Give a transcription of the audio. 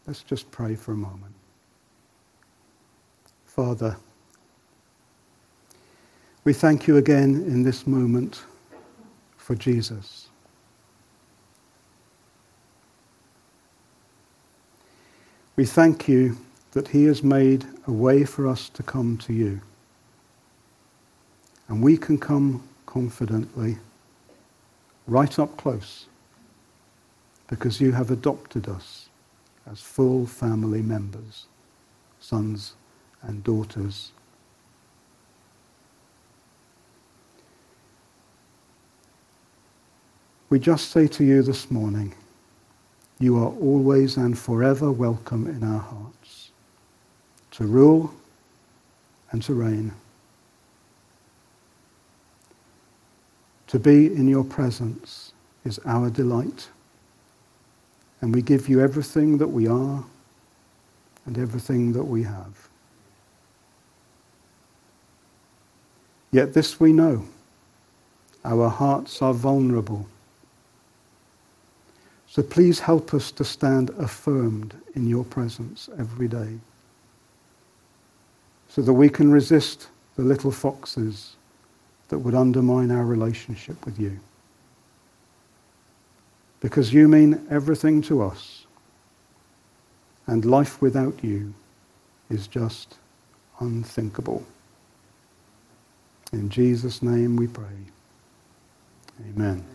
Let's just pray for a moment. Father, we thank you again in this moment for Jesus. We thank you that he has made a way for us to come to you. And we can come confidently, right up close, because you have adopted us as full family members, sons and daughters. We just say to you this morning, you are always and forever welcome in our hearts, to rule and to reign, to be in your presence is our delight, and we give you everything that we are and everything that we have. Yet this we know, our hearts are vulnerable. So please help us to stand affirmed in your presence every day, so that we can resist the little foxes that would undermine our relationship with you. Because you mean everything to us, and life without you is just unthinkable. In Jesus' name we pray. Amen.